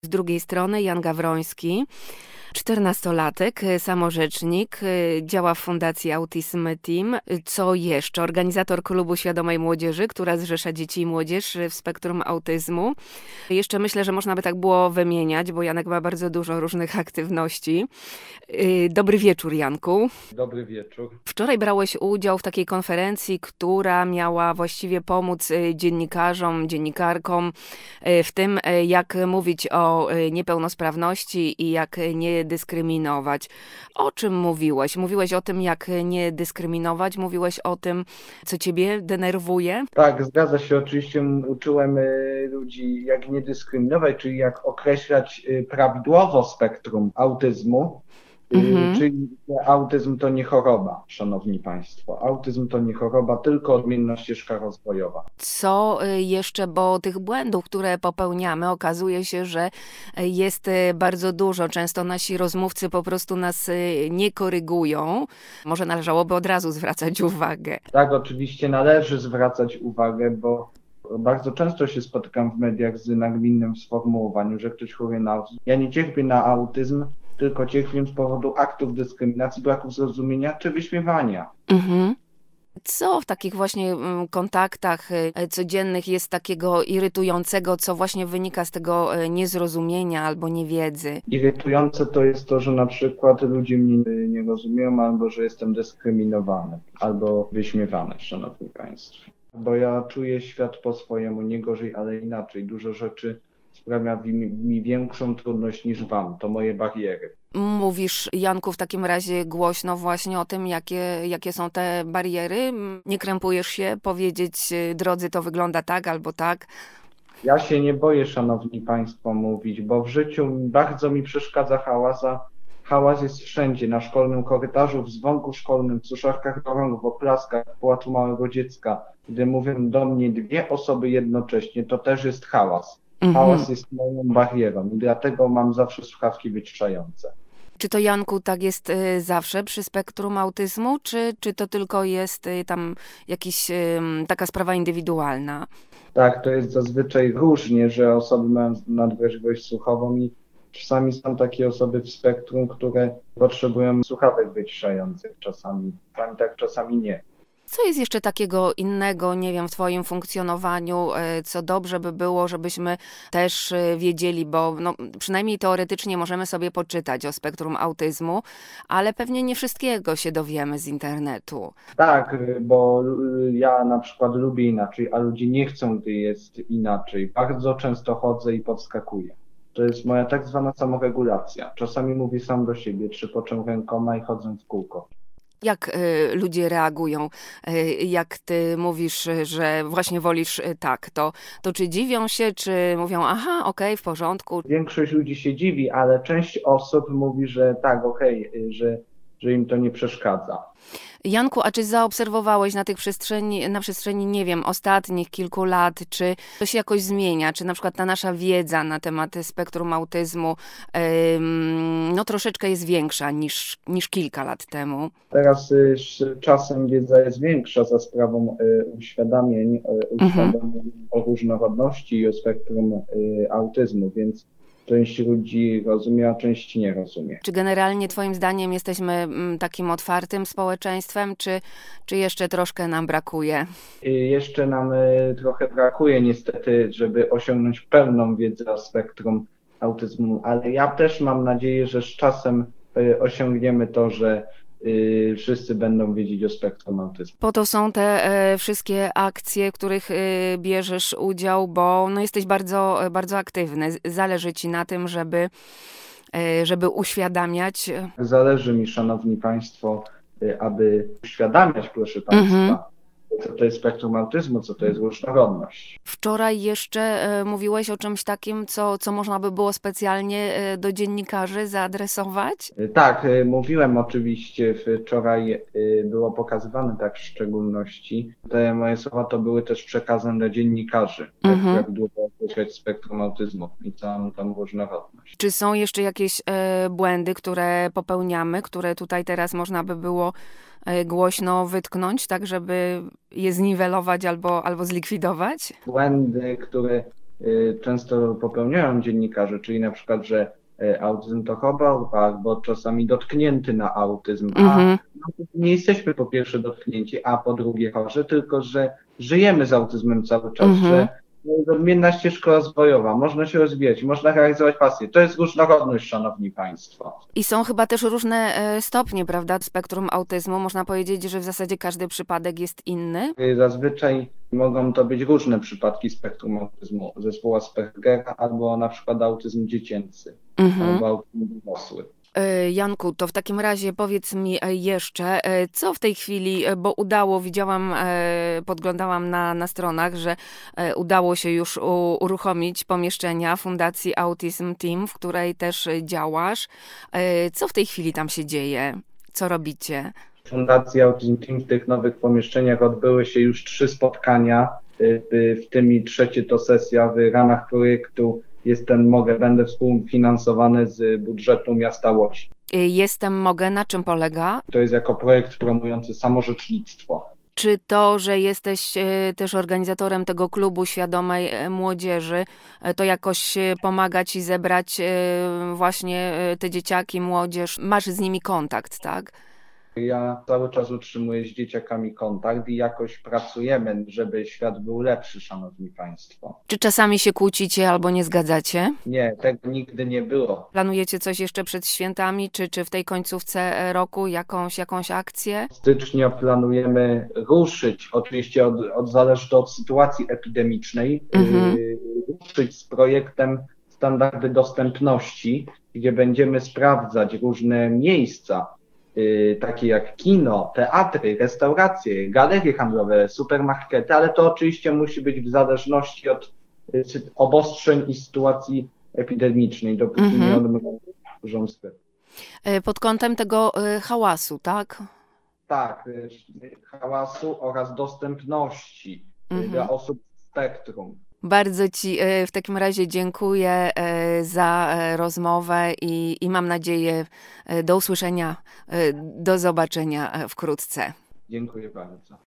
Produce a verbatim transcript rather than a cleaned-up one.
Z drugiej strony Jan Gawroński, czternastolatek, samorzecznik, działa w Fundacji Autism Team. Co jeszcze? Organizator Klubu Świadomej Młodzieży, która zrzesza dzieci i młodzież w spektrum autyzmu. Jeszcze myślę, że można by tak było wymieniać, bo Janek ma bardzo dużo różnych aktywności. Dobry wieczór, Janku. Dobry wieczór. Wczoraj brałeś udział w takiej konferencji, która miała właściwie pomóc dziennikarzom, dziennikarkom w tym, jak mówić o niepełnosprawności i jak nie dyskryminować. O czym mówiłeś? Mówiłeś o tym, jak nie dyskryminować? Mówiłeś o tym, co ciebie denerwuje? Tak, zgadza się. Oczywiście uczyłem ludzi, jak nie dyskryminować, czyli jak określać prawidłowo spektrum autyzmu. Mhm. Czyli autyzm to nie choroba, szanowni państwo. Autyzm to nie choroba, tylko odmienna ścieżka rozwojowa. Co jeszcze, bo tych błędów, które popełniamy, okazuje się, że jest bardzo dużo. Często nasi rozmówcy po prostu nas nie korygują. Może należałoby od razu zwracać uwagę. Tak, oczywiście należy zwracać uwagę, bo bardzo często się spotykam w mediach z nagminnym sformułowaniem, że ktoś chory na autyzm. Ja nie cierpię na autyzm, tylko cierpię z powodu aktów dyskryminacji, braku zrozumienia czy wyśmiewania. Mhm. Co w takich właśnie kontaktach codziennych jest takiego irytującego, co właśnie wynika z tego niezrozumienia albo niewiedzy? Irytujące to jest to, że na przykład ludzie mnie nie rozumieją, albo że jestem dyskryminowany, albo wyśmiewany, szanowni państwo. Bo ja czuję świat po swojemu, nie gorzej, ale inaczej. Dużo rzeczy sprawia mi, mi większą trudność niż wam. To moje bariery. Mówisz, Janku, w takim razie głośno właśnie o tym, jakie, jakie są te bariery? Nie krępujesz się powiedzieć, drodzy, to wygląda tak albo tak? Ja się nie boję, szanowni państwo, mówić, bo w życiu bardzo mi przeszkadza hałas, a hałas jest wszędzie, na szkolnym korytarzu, w dzwonku szkolnym, w suszarkach do rąk, w oklaskach, w płaczu małego dziecka. Gdy mówią do mnie dwie osoby jednocześnie, to też jest hałas. Hałas jest moją barierą i dlatego mam zawsze słuchawki wyciszające. Czy to, Janku, tak jest y, zawsze przy spektrum autyzmu, czy, czy to tylko jest y, tam jakaś y, taka sprawa indywidualna? Tak, to jest zazwyczaj różnie, że osoby mają nadwrażliwość słuchową i czasami są takie osoby w spektrum, które potrzebują słuchawek wyciszających czasami, czasami tak, czasami nie. Co jest jeszcze takiego innego, nie wiem, w twoim funkcjonowaniu, co dobrze by było, żebyśmy też wiedzieli, bo no, przynajmniej teoretycznie możemy sobie poczytać o spektrum autyzmu, ale pewnie nie wszystkiego się dowiemy z internetu. Tak, bo ja na przykład lubię inaczej, a ludzie nie chcą, gdy jest inaczej. Bardzo często chodzę i podskakuję. To jest moja tak zwana samoregulacja. Czasami mówię sam do siebie, trzypoczę rękoma i chodzę w kółko. Jak y, ludzie reagują, y, jak ty mówisz, że właśnie wolisz y, tak, to, to czy dziwią się, czy mówią, aha, okej, okay, w porządku? Większość ludzi się dziwi, ale część osób mówi, że tak, okej, okay, że, że im to nie przeszkadza. Janku, a czy zaobserwowałeś na tych przestrzeni, na przestrzeni, nie wiem, ostatnich kilku lat, czy to się jakoś zmienia, czy na przykład ta nasza wiedza na temat spektrum autyzmu ym, no troszeczkę jest większa niż, niż kilka lat temu? Teraz y, z czasem wiedza jest większa za sprawą y, uświadomień, y, uświadomień mhm. o różnorodności i o spektrum y, autyzmu, więc część ludzi rozumie, a część nie rozumie. Czy generalnie twoim zdaniem jesteśmy takim otwartym społeczeństwem, czy, czy jeszcze troszkę nam brakuje? Jeszcze nam trochę brakuje niestety, żeby osiągnąć pełną wiedzę o spektrum autyzmu, ale ja też mam nadzieję, że z czasem osiągniemy to, że Yy, wszyscy będą wiedzieć o spektrum autyzmu. Po to są te e, wszystkie akcje, w których e, bierzesz udział, bo no, jesteś bardzo, bardzo aktywny. Zależy ci na tym, żeby, e, żeby uświadamiać. Zależy mi, szanowni państwo, aby uświadamiać, proszę państwa, mhm. co to jest spektrum autyzmu, co to jest różnorodność. Wczoraj jeszcze e, mówiłeś o czymś takim, co, co można by było specjalnie e, do dziennikarzy zaadresować? Tak, e, mówiłem oczywiście, wczoraj e, było pokazywane tak w szczególności. Te moje słowa to były też przekazem dla dziennikarzy, mhm. jak długo określać spektrum autyzmu i całą tam różnorodność. Czy są jeszcze jakieś e, błędy, które popełniamy, które tutaj teraz można by było głośno wytknąć, tak żeby je zniwelować albo, albo zlikwidować? Błędy, które y, często popełniają dziennikarze, czyli na przykład, że y, autyzm to choroba, albo czasami dotknięty na autyzm, a Mhm. no, nie jesteśmy po pierwsze dotknięci, a po drugie chorzy, tylko że żyjemy z autyzmem cały czas, Mhm. że no, jest odmienna ścieżka rozwojowa, można się rozwijać, można realizować pasję. To jest różnorodność, szanowni państwo. I są chyba też różne e, stopnie, prawda, spektrum autyzmu. Można powiedzieć, że w zasadzie każdy przypadek jest inny. Y, Zazwyczaj mogą to być różne przypadki spektrum autyzmu, zespołu Aspergera, albo na przykład autyzm dziecięcy, Mhm. albo autyzm dorosły. E, Janku, to w takim razie powiedz mi e, jeszcze, e, co w tej chwili, e, bo udało, widziałam, e, podglądałam na, na stronach, że e, udało się już u, uruchomić pomieszczenia Fundacji Autism Team, w której też e, działasz. E, Co w tej chwili tam się dzieje? Co robicie? W Fundacji Autism Team w tych nowych pomieszczeniach odbyły się już trzy spotkania, y, y, w tym i trzecie to sesja w ramach projektu Jestem Mogę, będę współfinansowany z budżetu miasta Łodzi. E, Jestem, mogę, na czym polega? To jest jako projekt promujący samorzecznictwo. Czy to, że jesteś e, też organizatorem tego klubu świadomej e, młodzieży, e, to jakoś e, pomaga ci zebrać e, właśnie e, te dzieciaki, młodzież? Masz z nimi kontakt, tak? Ja cały czas utrzymuję z dzieciakami kontakt i jakoś pracujemy, żeby świat był lepszy, szanowni państwo. Czy czasami się kłócicie albo nie zgadzacie? Nie, tego nigdy nie było. Planujecie coś jeszcze przed świętami, czy, czy w tej końcówce e, roku jakąś, jakąś akcję? W styczniu planujemy ruszyć, oczywiście od, od, zależy to od sytuacji epidemicznej, Mhm. yy, ruszyć z projektem Standardy Dostępności, gdzie będziemy sprawdzać różne miejsca, yy, takie jak kino, teatry, restauracje, galerie handlowe, supermarkety, ale to oczywiście musi być w zależności od yy, sy- obostrzeń i sytuacji epidemicznej, dopóki Mhm. nie odmrożą sklepy. E, Pod kątem tego e, hałasu, tak? Tak, y, hałasu oraz dostępności y, Mhm. dla osób w spektrum. Bardzo ci e, w takim razie dziękuję e, za e, rozmowę i, i mam nadzieję e, do usłyszenia, e, do zobaczenia e, wkrótce. Dziękuję bardzo.